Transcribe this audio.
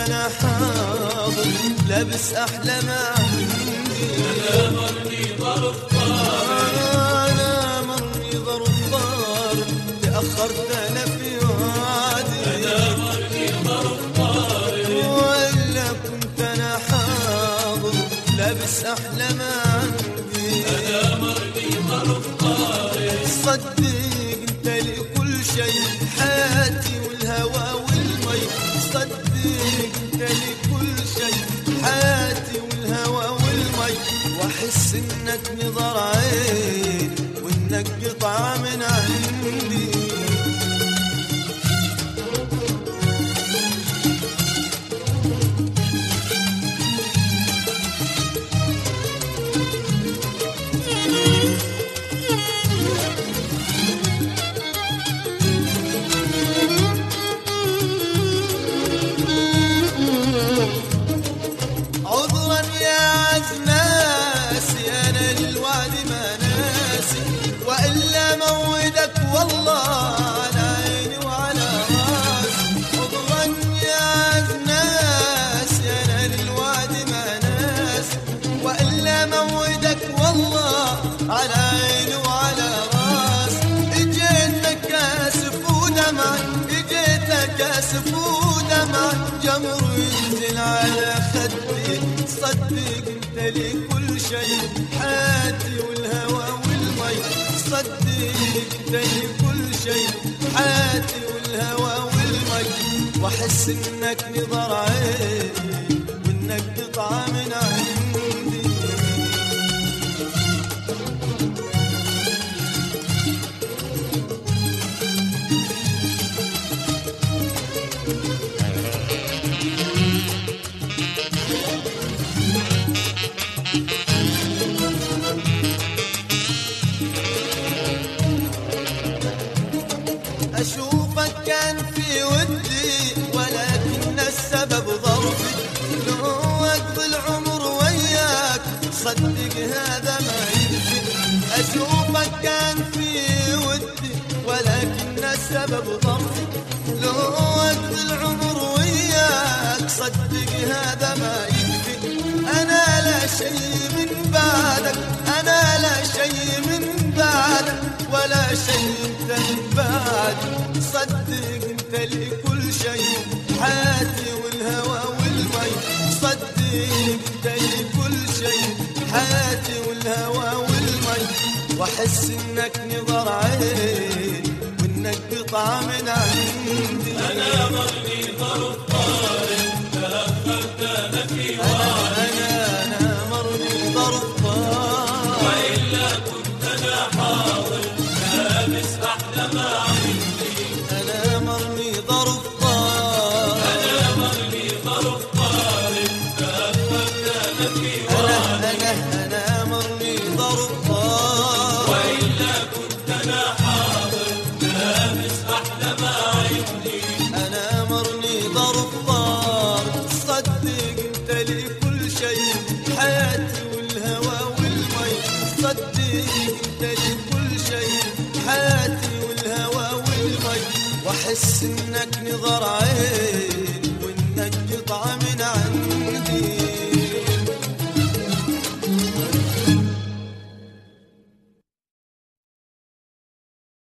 انا حاضر لابس احلى ما عندي. انا مرني ظرف طارق، انا مرني ظرف طارق، تاخرت انا في وعدي. انا مرني ظرف طارق، ولا كنت انا حاضر لابس احلى ما عندي. انا مرني ظرف طارق، صدق انت لي كل شيء، حياتي والهوى والمي. صدق انت لي كل شيء، حياتي والهوى والمي. واحس انك نظر عين وانك قطعة من عندي. عذرا يا عزناسي انا للوعد ما ناسي، والا موعدك والله على عيني وعلى راسي. عذرا يا عزناسي انا للوعد ما ناسي، والا موعدك والله على عيني وعلى راسي. اجيت لك اسف ودمعي، اجيت لك اسف ودمعي، جمر ينزل على خدي. صدق انت لي كل شيء، حياتي والهوى والمي. صدق انت لي كل شيء، حياتي والهوى والمي. واحس انك نظر عين وانك قطعة من عندي. أشوفك كان في ودي، ولكن السبب ظرفي. لو أقضي العمر وياك صدق هذا ما يمكن. أشوفك كان في ودي، ولكن السبب ظرفي. لو أقضي العمر وياك صدق هذا ما يكفي. أنا لا شيء من بعدك، أنا لا شيء من بعدك، ولا شيء انت من بعدي. صدق انت لي كل شيء، حياتي والهوى والمي. صدق انت لي كل شيء، حياتي والهوى والمي. واحس انك نظر عين وانك قطعة من عندي. انا مرني ظرف طارق، تأخرت انا في وعدي. انا مرني ظرف طارق، والا كنت انا حاضر لابس احلى ما عندي. انا مرني ظرف طارق، انا مرني ظرف طارق، تأخرت انا في وعدي. أنا مرني ظرف طارق. والا كنت انا حاضر لابس احلى ما عندي. أنا مرني ظرف طارق. صدق انت لي كل شيء، حياتي والهوى والمي. صدق انت لي كل شيء، حياتي والهوى والمي. واحس انك نظر عين